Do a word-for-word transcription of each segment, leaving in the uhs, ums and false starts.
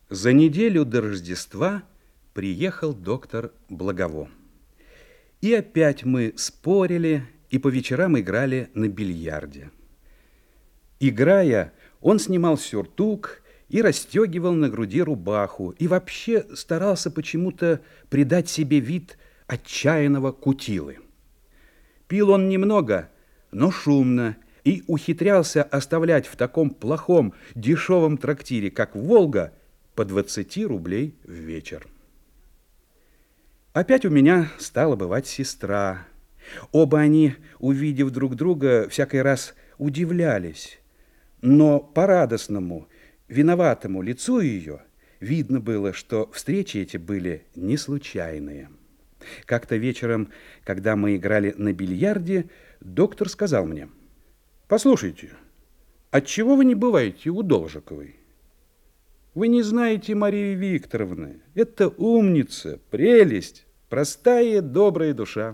За неделю до Рождества приехал доктор Благово. И опять мы спорили и по вечерам играли на бильярде. Играя, он снимал сюртук и расстегивал на груди рубаху, и вообще старался почему-то придать себе вид отчаянного кутилы. Пил он немного, но шумно, и ухитрялся оставлять в таком плохом, дешевом трактире, как «Волга», по двадцати рублей в вечер. Опять у меня стала бывать сестра. Оба они, увидев друг друга, всякий раз удивлялись. Но по радостному, виноватому лицу ее видно было, что встречи эти были не случайные. Как-то вечером, когда мы играли на бильярде, доктор сказал мне: «Послушайте, отчего вы не бываете у Должиковой? Вы не знаете Марии Викторовны. Это умница, прелесть, простая, добрая душа».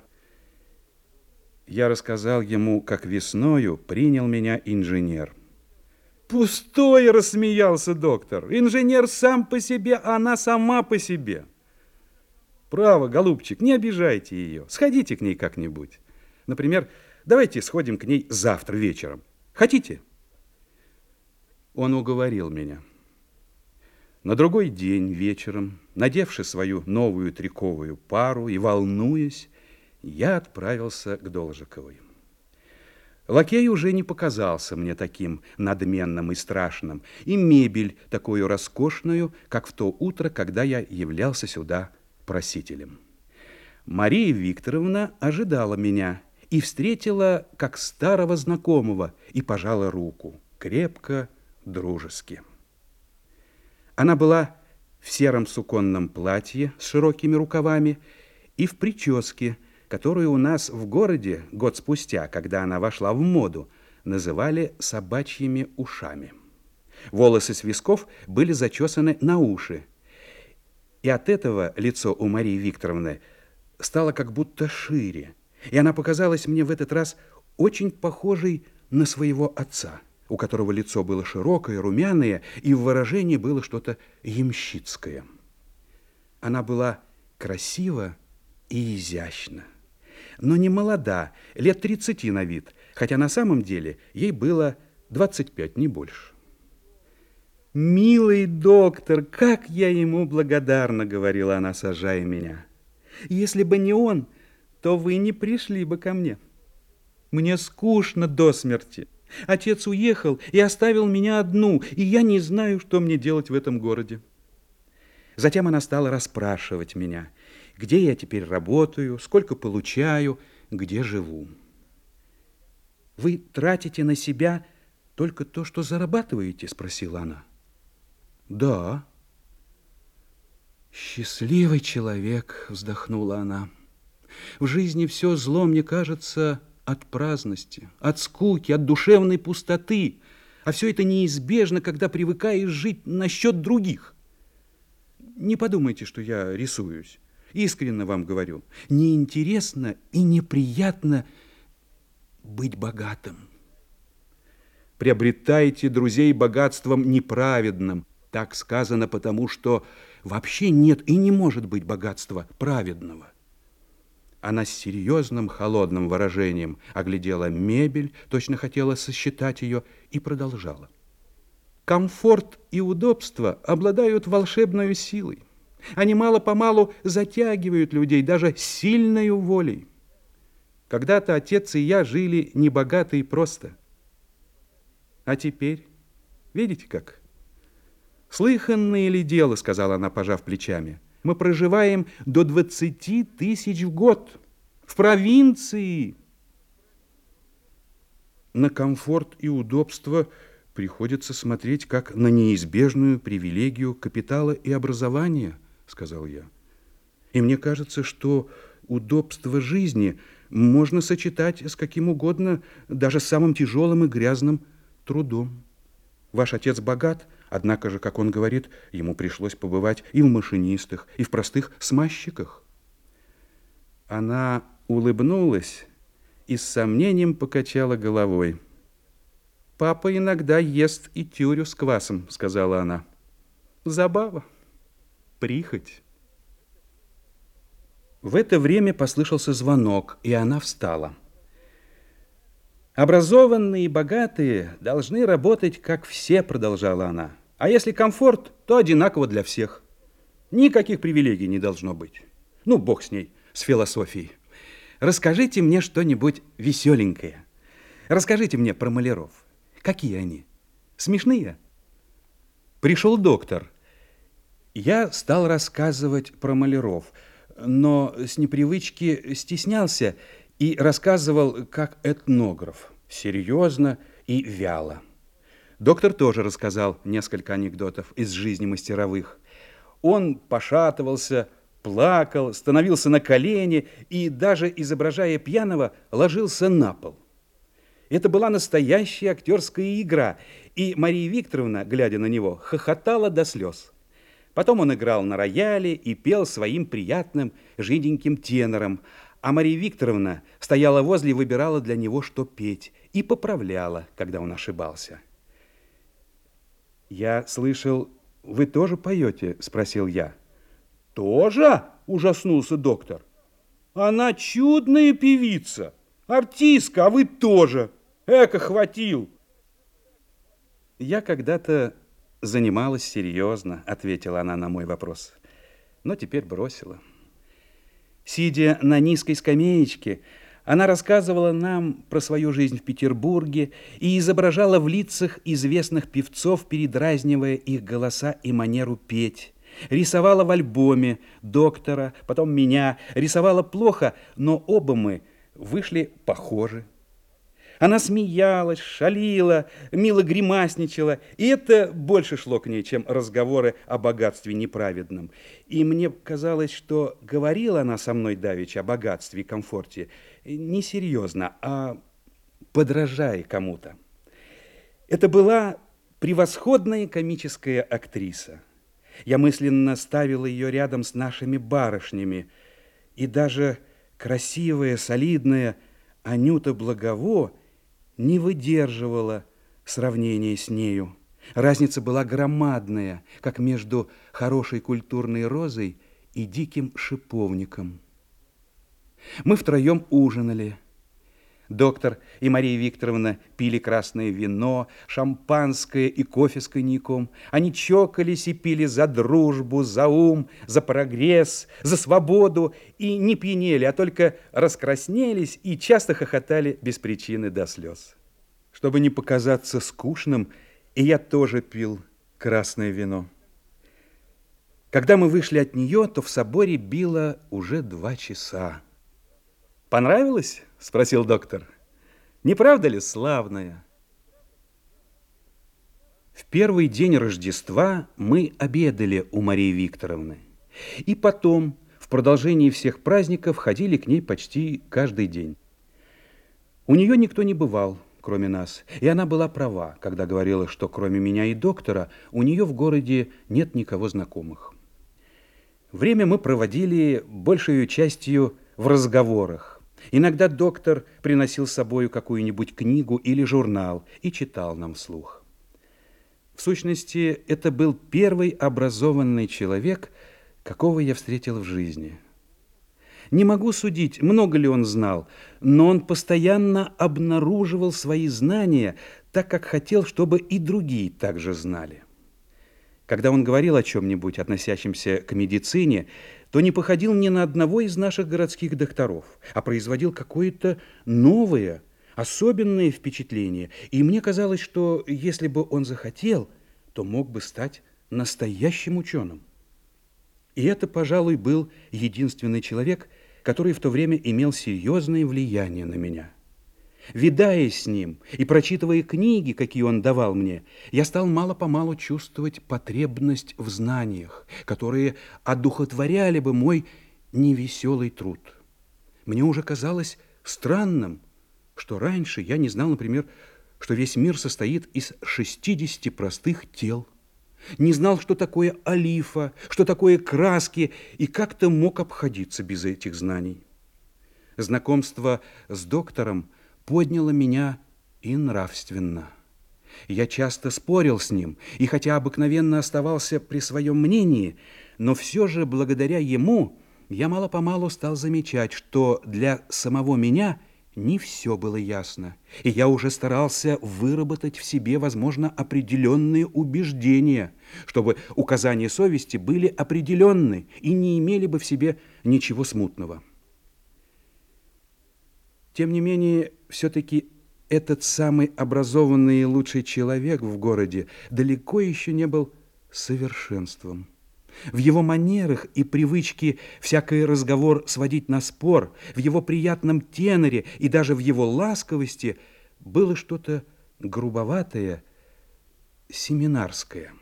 Я рассказал ему, как весною принял меня инженер. «Пустое!» — рассмеялся доктор. «Инженер сам по себе, а она сама по себе. Право, голубчик, не обижайте ее. Сходите к ней как-нибудь. Например, давайте сходим к ней завтра вечером. Хотите?» Он уговорил меня. На другой день вечером, надевши свою новую триковую пару и волнуясь, я отправился к Должиковой. Лакей уже не показался мне таким надменным и страшным, и мебель такую роскошную, как в то утро, когда я являлся сюда просителем. Мария Викторовна ожидала меня и встретила как старого знакомого и пожала руку, крепко, дружески. Она была в сером суконном платье с широкими рукавами и в прическе, которую у нас в городе год спустя, когда она вошла в моду, называли собачьими ушами. Волосы с висков были зачесаны на уши, и от этого лицо у Марии Викторовны стало как будто шире, и она показалась мне в этот раз очень похожей на своего отца, у которого лицо было широкое, румяное, и в выражении было что-то ямщицкое. Она была красива и изящна, но не молода, лет тридцати на вид, хотя на самом деле ей было двадцать пять, не больше. «Милый доктор, как я ему благодарна!» — говорила она, сажая меня. «Если бы не он, то вы не пришли бы ко мне. Мне скучно до смерти. Отец уехал и оставил меня одну, и я не знаю, что мне делать в этом городе». Затем она стала расспрашивать меня, где я теперь работаю, сколько получаю, где живу. «Вы тратите на себя только то, что зарабатываете?» — спросила она. «Да». «Счастливый человек», — вздохнула она. «В жизни все зло, мне кажется, от праздности, от скуки, от душевной пустоты, а все это неизбежно, когда привыкаешь жить на счет других. Не подумайте, что я рисуюсь. Искренне вам говорю, неинтересно и неприятно быть богатым. Приобретайте друзей богатством неправедным. Так сказано, потому что вообще нет и не может быть богатства праведного». Она с серьезным, холодным выражением оглядела мебель, точно хотела сосчитать ее, и продолжала. «Комфорт и удобство обладают волшебной силой. Они мало-помалу затягивают людей даже сильною волей. Когда-то отец и я жили небогато и просто. А теперь, видите как? Слыханное ли дело, — сказала она, пожав плечами, — мы проживаем до двадцати тысяч в год в провинции. На комфорт и удобство приходится смотреть как на неизбежную привилегию капитала и образования, — сказал я. И мне кажется, что удобство жизни можно сочетать с каким угодно, даже с самым тяжелым и грязным трудом. Ваш отец богат, однако же, как он говорит, ему пришлось побывать и в машинистах, и в простых смазчиках». Она улыбнулась и с сомнением покачала головой. «Папа иногда ест и тюрю с квасом», — сказала она. Забава, прихоть. В это время послышался звонок, и она встала. «Образованные и богатые должны работать, как все», — продолжала она. «А если комфорт, то одинаково для всех. Никаких привилегий не должно быть. Ну, бог с ней, с философией. Расскажите мне что-нибудь веселенькое. Расскажите мне про маляров. Какие они? Смешные?» Пришел доктор. Я стал рассказывать про маляров, но с непривычки стеснялся и рассказывал как этнограф, серьезно и вяло. Доктор тоже рассказал несколько анекдотов из жизни мастеровых. Он пошатывался, плакал, становился на колени и, даже изображая пьяного, ложился на пол. Это была настоящая актерская игра, и Мария Викторовна, глядя на него, хохотала до слез. Потом он играл на рояле и пел своим приятным жиденьким тенором, а Мария Викторовна стояла возле и выбирала для него, что петь, и поправляла, когда он ошибался. «Я слышал, вы тоже поете?» – спросил я. «Тоже?» – ужаснулся доктор. «Она чудная певица, артистка, а вы тоже. Эка хватил!» «Я когда-то занималась серьезно», – ответила она на мой вопрос, но теперь бросила. Сидя на низкой скамеечке, она рассказывала нам про свою жизнь в Петербурге и изображала в лицах известных певцов, передразнивая их голоса и манеру петь. Рисовала в альбоме доктора, потом меня. Рисовала плохо, но оба мы вышли похожи. Она смеялась, шалила, мило гримасничала, и это больше шло к ней, чем разговоры о богатстве неправедном. И мне казалось, что говорила она со мной давеча о богатстве и комфорте не серьезно, а подражая кому-то. Это была превосходная комическая актриса. Я мысленно ставила ее рядом с нашими барышнями, и даже красивая, солидная Анюта Благово не выдерживала сравнения с нею. Разница была громадная, как между хорошей культурной розой и диким шиповником. Мы втроем ужинали. Доктор и Мария Викторовна пили красное вино, шампанское и кофе с коньяком. Они чокались и пили за дружбу, за ум, за прогресс, за свободу и не пьянели, а только раскраснелись и часто хохотали без причины до слез. Чтобы не показаться скучным, и я тоже пил красное вино. Когда мы вышли от нее, то в соборе било уже два часа. «Понравилось?» – спросил доктор. «Не правда ли славная?» В первый день Рождества мы обедали у Марии Викторовны. И потом, в продолжении всех праздников, ходили к ней почти каждый день. У нее никто не бывал, кроме нас, и она была права, когда говорила, что кроме меня и доктора у нее в городе нет никого знакомых. Время мы проводили большей частью в разговорах. Иногда доктор приносил с собой какую-нибудь книгу или журнал и читал нам вслух. В сущности, это был первый образованный человек, какого я встретил в жизни. Не могу судить, много ли он знал, но он постоянно обнаруживал свои знания, так как хотел, чтобы и другие также знали. Когда он говорил о чем-нибудь, относящемся к медицине, то не походил ни на одного из наших городских докторов, а производил какое-то новое, особенное впечатление. И мне казалось, что если бы он захотел, то мог бы стать настоящим ученым. И это, пожалуй, был единственный человек, который в то время имел серьезное влияние на меня. Видаясь с ним и прочитывая книги, какие он давал мне, я стал мало-помалу чувствовать потребность в знаниях, которые одухотворяли бы мой невеселый труд. Мне уже казалось странным, что раньше я не знал, например, что весь мир состоит из шестидесяти простых тел, не знал, что такое олифа, что такое краски, и как-то мог обходиться без этих знаний. Знакомство с доктором подняло меня и нравственно. Я часто спорил с ним, и хотя обыкновенно оставался при своем мнении, но все же благодаря ему я мало-помалу стал замечать, что для самого меня не все было ясно, и я уже старался выработать в себе, возможно, определенные убеждения, чтобы указания совести были определенны и не имели бы в себе ничего смутного. Тем не менее, все-таки этот самый образованный и лучший человек в городе далеко еще не был совершенством. В его манерах и привычке всякий разговор сводить на спор, в его приятном теноре и даже в его ласковости было что-то грубоватое, семинарское.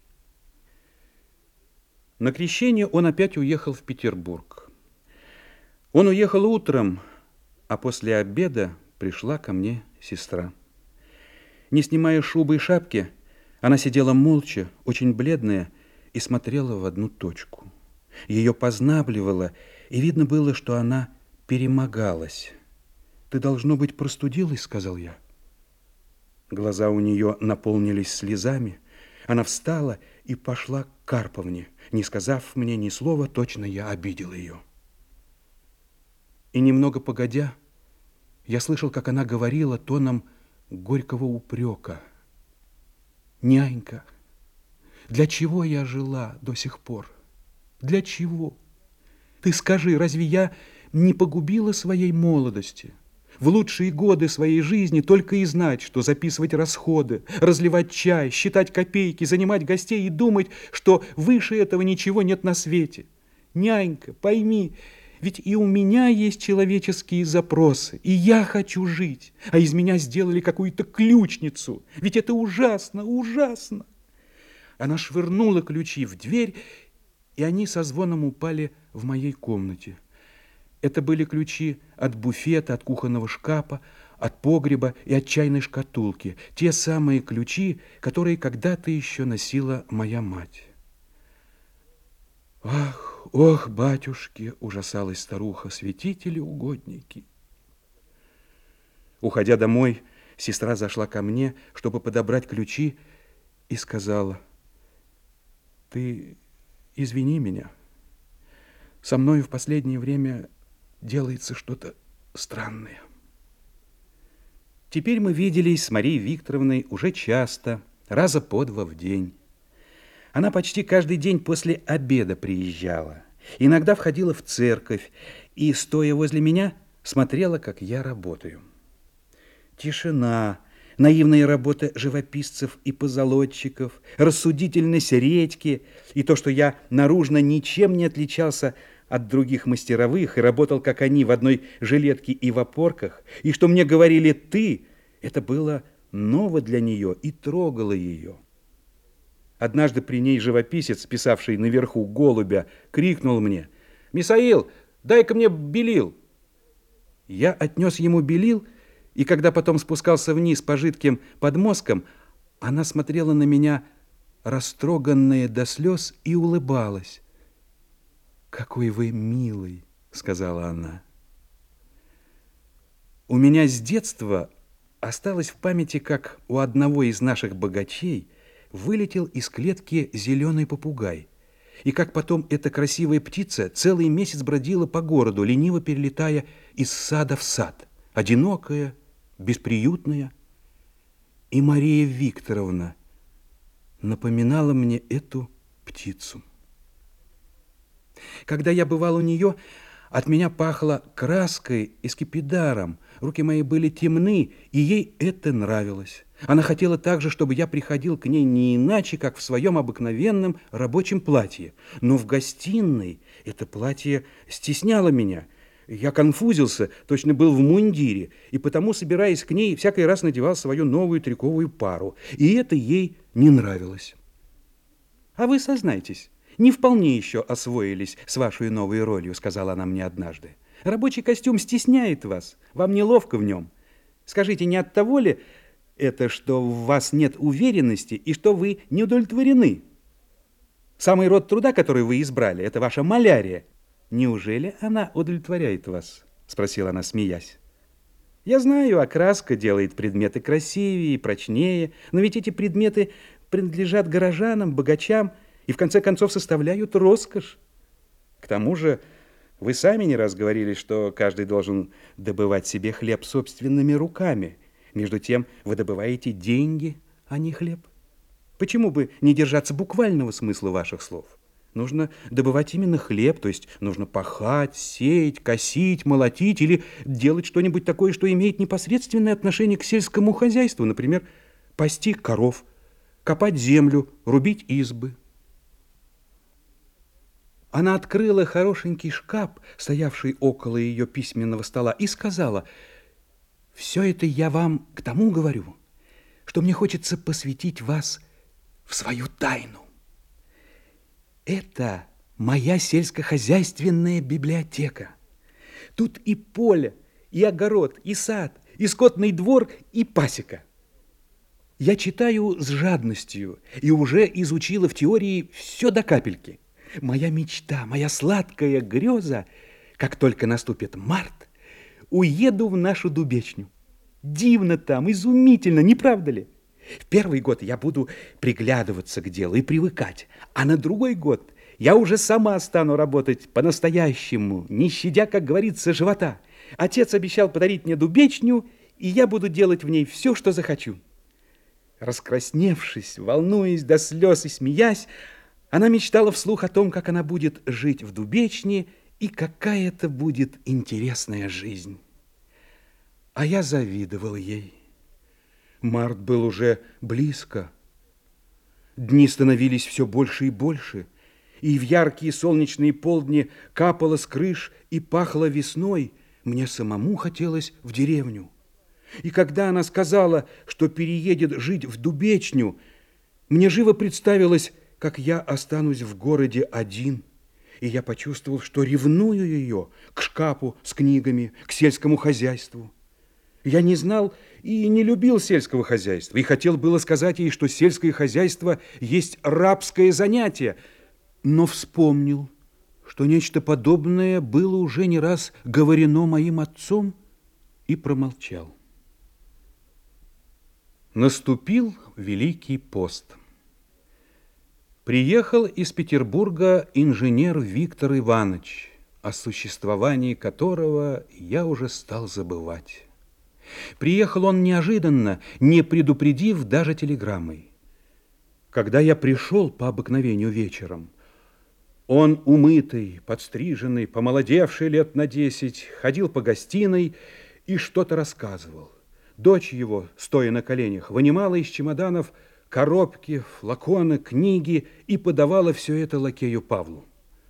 На крещение он опять уехал в Петербург. Он уехал утром, а после обеда пришла ко мне сестра. Не снимая шубы и шапки, она сидела молча, очень бледная, и смотрела в одну точку. Ее познабливало, и видно было, что она перемогалась. «Ты, должно быть, простудилась», — сказал я. Глаза у нее наполнились слезами. Она встала и пошла к Карповне. Не сказав мне ни слова, точно я обидел ее. И немного погодя, я слышал, как она говорила тоном горького упрека: «Нянька, для чего я жила до сих пор? Для чего? Ты скажи, разве я не погубила своей молодости? В лучшие годы своей жизни только и знать, что записывать расходы, разливать чай, считать копейки, занимать гостей и думать, что выше этого ничего нет на свете. Нянька, пойми, ведь и у меня есть человеческие запросы, и я хочу жить, а из меня сделали какую-то ключницу. Ведь это ужасно, ужасно!» Она швырнула ключи в дверь, и они со звоном упали в моей комнате. Это были ключи от буфета, от кухонного шкафа, от погреба и от чайной шкатулки. Те самые ключи, которые когда-то еще носила моя мать. «Ах, ох, батюшки!» — ужасалась старуха. «Святители-угодники!» Уходя домой, сестра зашла ко мне, чтобы подобрать ключи, и сказала: «Ты извини меня. Со мной в последнее время делается что-то странное». Теперь мы виделись с Марией Викторовной уже часто, раза по два в день. Она почти каждый день после обеда приезжала. Иногда входила в церковь и, стоя возле меня, смотрела, как я работаю. Тишина, наивная работа живописцев и позолотчиков, рассудительность редьки и то, что я наружно ничем не отличался от других мастеровых и работал, как они, в одной жилетке и в опорках, и что мне говорили «ты», это было ново для нее и трогало ее. Однажды при ней живописец, писавший наверху голубя, крикнул мне: «Мисаил, дай-ка мне белил!» Я отнес ему белил, и когда потом спускался вниз по жидким подмосткам, она смотрела на меня, растроганная до слез, и улыбалась. «Какой вы милый!» — сказала она. У меня с детства осталось в памяти, как у одного из наших богачей вылетел из клетки зеленый попугай, и как потом эта красивая птица целый месяц бродила по городу, лениво перелетая из сада в сад, одинокая, бесприютная. И Мария Викторовна напоминала мне эту птицу. Когда я бывал у нее, от меня пахло краской и скипидаром, руки мои были темны, и ей это нравилось. Она хотела также, чтобы я приходил к ней не иначе, как в своем обыкновенном рабочем платье. Но в гостиной это платье стесняло меня. Я конфузился, точно был в мундире, и потому, собираясь к ней, всякий раз надевал свою новую триковую пару. И это ей не нравилось. «А вы сознайтесь, не вполне еще освоились с вашей новой ролью», — сказала она мне однажды. «Рабочий костюм стесняет вас, вам неловко в нем. Скажите, не от того ли это, что в вас нет уверенности и что вы не удовлетворены? Самый род труда, который вы избрали, это ваша малярия. Неужели она удовлетворяет вас?» — спросила она, смеясь. Я знаю, окраска делает предметы красивее и прочнее, но ведь эти предметы принадлежат горожанам, богачам и в конце концов составляют роскошь. К тому же вы сами не раз говорили, что каждый должен добывать себе хлеб собственными руками. Между тем вы добываете деньги, а не хлеб. Почему бы не держаться буквального смысла ваших слов? Нужно добывать именно хлеб, то есть нужно пахать, сеять, косить, молотить или делать что-нибудь такое, что имеет непосредственное отношение к сельскому хозяйству, например, пасти коров, копать землю, рубить избы. Она открыла хорошенький шкаф, стоявший около ее письменного стола, и сказала: «Все это я вам к тому говорю, что мне хочется посвятить вас в свою тайну. Это моя сельскохозяйственная библиотека. Тут и поле, и огород, и сад, и скотный двор, и пасека. Я читаю с жадностью и уже изучила в теории все до капельки. Моя мечта, моя сладкая греза, как только наступит март, уеду в нашу Дубечню. Дивно там, изумительно, не правда ли? В первый год я буду приглядываться к делу и привыкать, а на другой год я уже сама стану работать по-настоящему, не щадя, как говорится, живота. Отец обещал подарить мне Дубечню, и я буду делать в ней все, что захочу». Раскрасневшись, волнуясь до слез и смеясь, она мечтала вслух о том, как она будет жить в Дубечне и какая это будет интересная жизнь. А я завидовал ей. Март был уже близко. Дни становились все больше и больше, и в яркие солнечные полдни капало с крыш и пахло весной. Мне самому хотелось в деревню. И когда она сказала, что переедет жить в Дубечню, мне живо представилось, как я останусь в городе один, и я почувствовал, что ревную ее к шкафу с книгами, к сельскому хозяйству. Я не знал и не любил сельского хозяйства, и хотел было сказать ей, что сельское хозяйство есть рабское занятие, но вспомнил, что нечто подобное было уже не раз говорено моим отцом, и промолчал. Наступил Великий пост. Приехал из Петербурга инженер Виктор Иванович, о существовании которого я уже стал забывать. Приехал он неожиданно, не предупредив даже телеграммой. Когда я пришел по обыкновению вечером, он, умытый, подстриженный, помолодевший лет на десять, ходил по гостиной и что-то рассказывал. Дочь его, стоя на коленях, вынимала из чемоданов коробки, флаконы, книги и подавала все это лакею Павлу.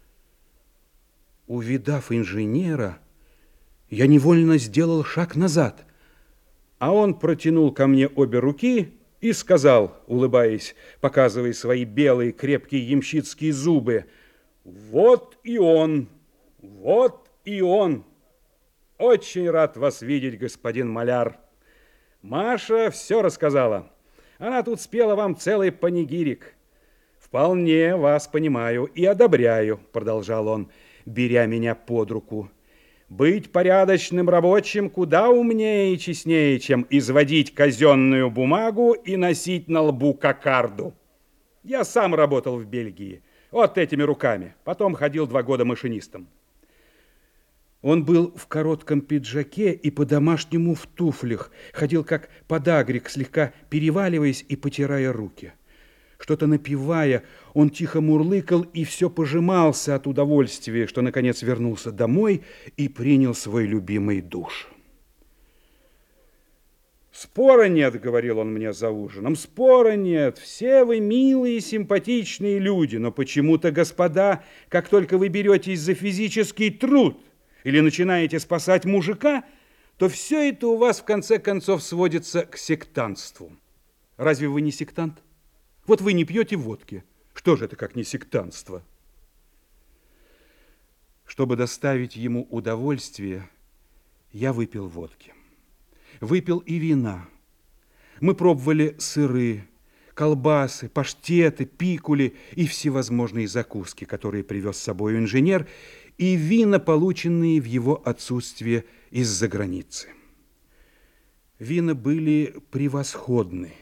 Увидав инженера, я невольно сделал шаг назад, а он протянул ко мне обе руки и сказал, улыбаясь, показывая свои белые крепкие ямщицкие зубы: «Вот и он, вот и он. Очень рад вас видеть, господин маляр. Маша все рассказала. Она тут спела вам целый панигирик. Вполне вас понимаю и одобряю», продолжал он, беря меня под руку. «Быть порядочным рабочим куда умнее и честнее, чем изводить казенную бумагу и носить на лбу кокарду. Я сам работал в Бельгии, вот этими руками, потом ходил два года машинистом». Он был в коротком пиджаке и по-домашнему в туфлях, ходил как подагрик, слегка переваливаясь и потирая руки. Что-то напевая, он тихо мурлыкал и все пожимался от удовольствия, что, наконец, вернулся домой и принял свой любимый душ. «Спора нет, — говорил он мне за ужином, — спора нет. Все вы милые, симпатичные люди, но почему-то, господа, как только вы беретесь за физический труд или начинаете спасать мужика, то все это у вас в конце концов сводится к сектантству. Разве вы не сектант? Вот вы не пьете водки. Что же это, как не сектантство?» Чтобы доставить ему удовольствие, я выпил водки. Выпил и вина. Мы пробовали сыры, колбасы, паштеты, пикули и всевозможные закуски, которые привез с собой инженер, и вина, полученные в его отсутствие из-за границы. Вина были превосходны.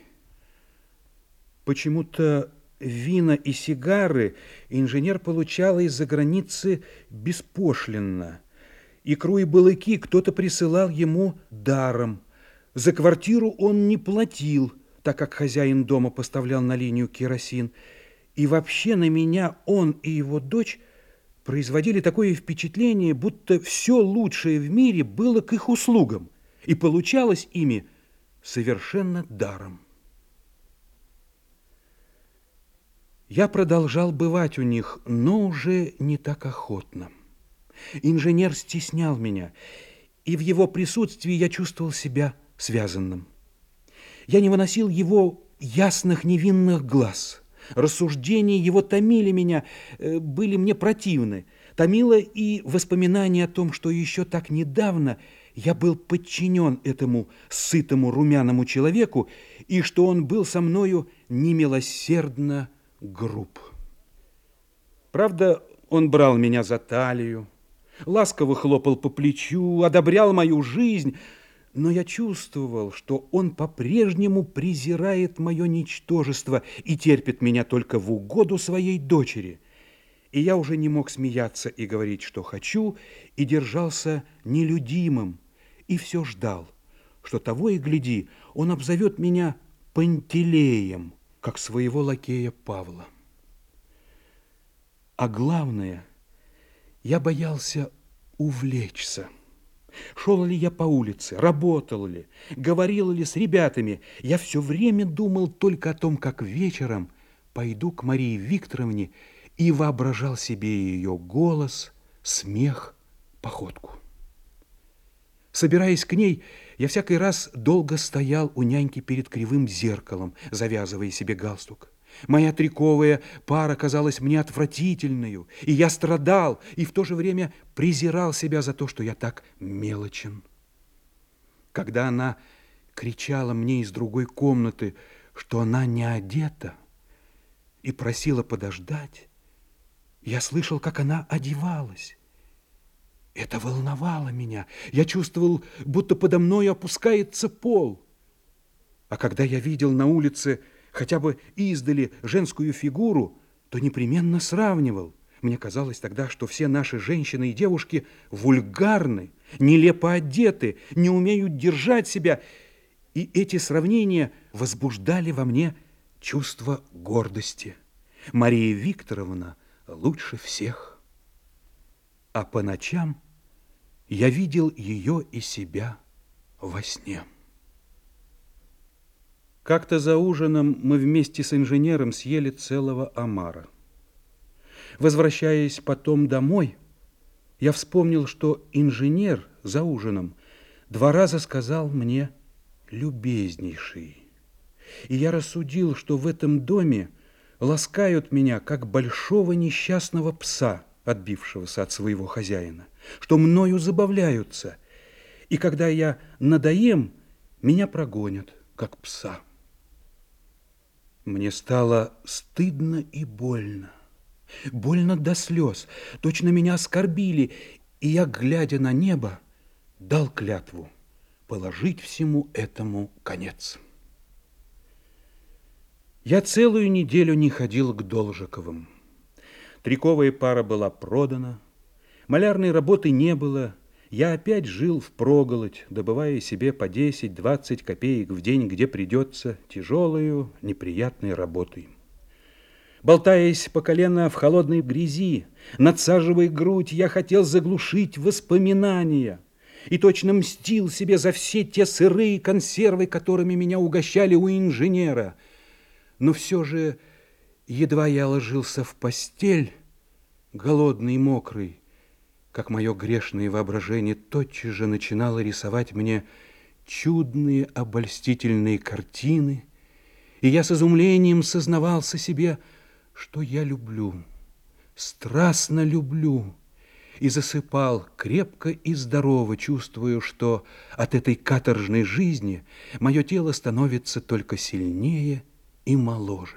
Почему-то вина и сигары инженер получал из-за границы беспошлинно. Икру и балыки кто-то присылал ему даром. За квартиру он не платил, так как хозяин дома поставлял на линию керосин. И вообще на меня он и его дочь производили такое впечатление, будто все лучшее в мире было к их услугам и получалось ими совершенно даром. Я продолжал бывать у них, но уже не так охотно. Инженер стеснял меня, и в его присутствии я чувствовал себя связанным. Я не выносил его ясных невинных глаз. Рассуждения его томили меня, были мне противны. Томило и воспоминание о том, что еще так недавно я был подчинен этому сытому румяному человеку, и что он был со мною немилосердно груб. Правда, он брал меня за талию, ласково хлопал по плечу, одобрял мою жизнь, но я чувствовал, что он по-прежнему презирает мое ничтожество и терпит меня только в угоду своей дочери. И я уже не мог смеяться и говорить, что хочу, и держался нелюдимым, и все ждал, что того и гляди, он обзовет меня Пантелеем, как своего лакея Павла. А главное, я боялся увлечься. Шел ли я по улице, работал ли, говорил ли с ребятами, я все время думал только о том, как вечером пойду к Марии Викторовне, и воображал себе ее голос, смех, походку. Собираясь к ней, я всякий раз долго стоял у няньки перед кривым зеркалом, завязывая себе галстук. Моя триковая пара казалась мне отвратительной, и я страдал, и в то же время презирал себя за то, что я так мелочен. Когда она кричала мне из другой комнаты, что она не одета, и просила подождать, я слышал, как она одевалась. Это волновало меня. Я чувствовал, будто подо мной опускается пол. А когда я видел на улице хотя бы издали женскую фигуру, то непременно сравнивал. Мне казалось тогда, что все наши женщины и девушки вульгарны, нелепо одеты, не умеют держать себя. И эти сравнения возбуждали во мне чувство гордости. Мария Викторовна лучше всех. А по ночам я видел ее и себя во сне. Как-то за ужином мы вместе с инженером съели целого омара. Возвращаясь потом домой, я вспомнил, что инженер за ужином два раза сказал мне «любезнейший». И я рассудил, что в этом доме ласкают меня, как большого несчастного пса, отбившегося от своего хозяина, что мною забавляются, и когда я надоем, меня прогонят, как пса. Мне стало стыдно и больно, больно до слез, точно меня оскорбили, и я, глядя на небо, дал клятву положить всему этому конец. Я целую неделю не ходил к Должиковым. Триковая пара была продана, малярной работы не было, я опять жил впроголодь, добывая себе по десять-двадцать копеек в день, где придется, тяжелою, неприятной работой. Болтаясь по колено в холодной грязи, надсаживая грудь, я хотел заглушить воспоминания и точно мстил себе за все те сырые консервы, которыми меня угощали у инженера. Но все же, едва я ложился в постель, голодный и мокрый, как мое грешное воображение тотчас же начинало рисовать мне чудные обольстительные картины, и я с изумлением сознавался себе, что я люблю, страстно люблю, и засыпал крепко и здорово, чувствуя, что от этой каторжной жизни мое тело становится только сильнее и моложе.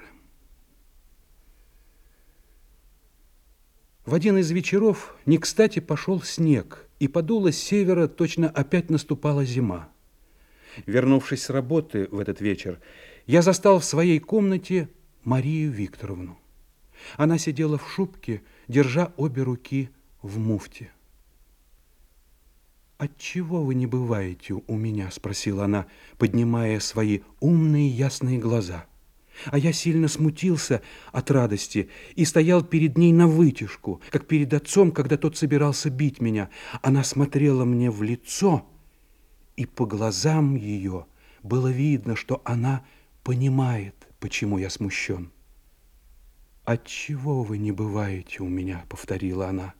В один из вечеров не кстати пошел снег, и подуло с севера, точно опять наступала зима. Вернувшись с работы в этот вечер, я застал в своей комнате Марию Викторовну. Она сидела в шубке, держа обе руки в муфте. «Отчего вы не бываете у меня?» – спросила она, поднимая свои умные ясные глаза. А я сильно смутился от радости и стоял перед ней навытяжку, как перед отцом, когда тот собирался бить меня. Она смотрела мне в лицо, и по глазам ее было видно, что она понимает, почему я смущен. «Отчего вы не бываете у меня?» – повторила она.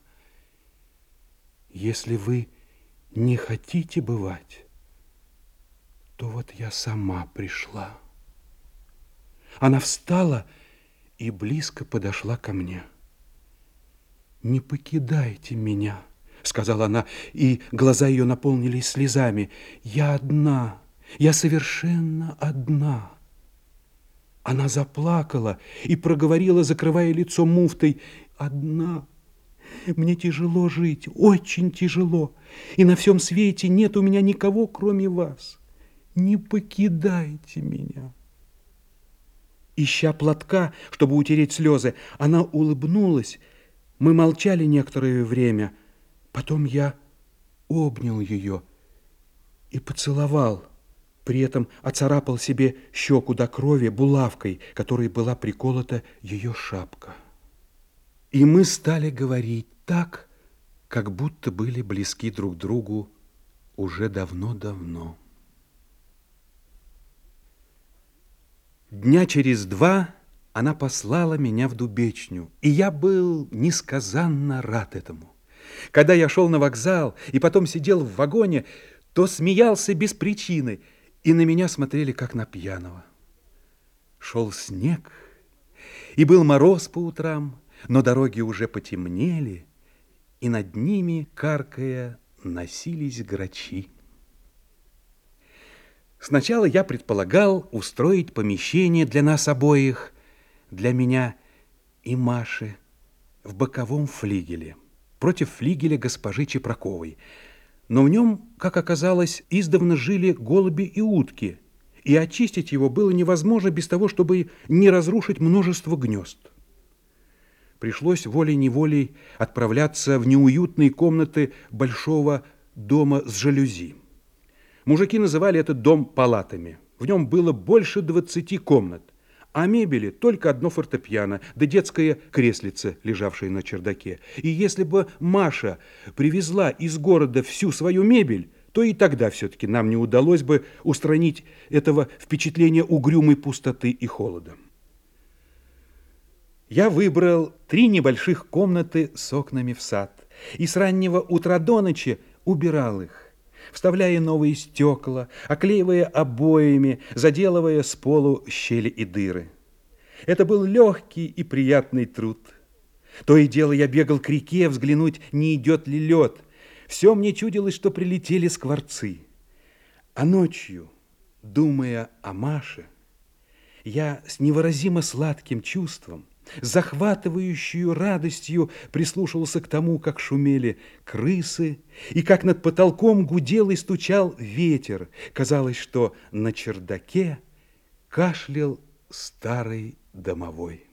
«Если вы не хотите бывать, то вот я сама пришла». Она встала и близко подошла ко мне. «Не покидайте меня», — сказала она, и глаза ее наполнились слезами. «Я одна, я совершенно одна». Она заплакала и проговорила, закрывая лицо муфтой: «Одна. Мне тяжело жить, очень тяжело, и на всем свете нет у меня никого, кроме вас. Не покидайте меня». Ища платка, чтобы утереть слезы, она улыбнулась. Мы молчали некоторое время. Потом я обнял ее и поцеловал. При этом оцарапал себе щеку до крови булавкой, которой была приколота ее шапка. И мы стали говорить так, как будто были близки друг другу уже давно-давно. Дня через два она послала меня в Дубечню, и я был несказанно рад этому. Когда я шел на вокзал и потом сидел в вагоне, то смеялся без причины, и на меня смотрели, как на пьяного. Шел снег, и был мороз по утрам, но дороги уже потемнели, и над ними, каркая, носились грачи. Сначала я предполагал устроить помещение для нас обоих, для меня и Маши, в боковом флигеле, против флигеля госпожи Чепраковой. Но в нем, как оказалось, издавна жили голуби и утки, и очистить его было невозможно без того, чтобы не разрушить множество гнезд. Пришлось волей-неволей отправляться в неуютные комнаты большого дома с жалюзи. Мужики называли этот дом палатами. В нем было больше двадцати комнат, а мебели только одно фортепиано, да детское креслице, лежавшее на чердаке. И если бы Маша привезла из города всю свою мебель, то и тогда все-таки нам не удалось бы устранить этого впечатления угрюмой пустоты и холода. Я выбрал три небольших комнаты с окнами в сад и с раннего утра до ночи убирал их, вставляя новые стекла, оклеивая обоями, заделывая с полу щели и дыры. Это был легкий и приятный труд. То и дело я бегал к реке взглянуть, не идет ли лед. Все мне чудилось, что прилетели скворцы. А ночью, думая о Маше, я с невыразимо сладким чувством, захватывающую радостью прислушивался к тому, как шумели крысы, и как над потолком гудел и стучал ветер. Казалось, что на чердаке кашлял старый домовой.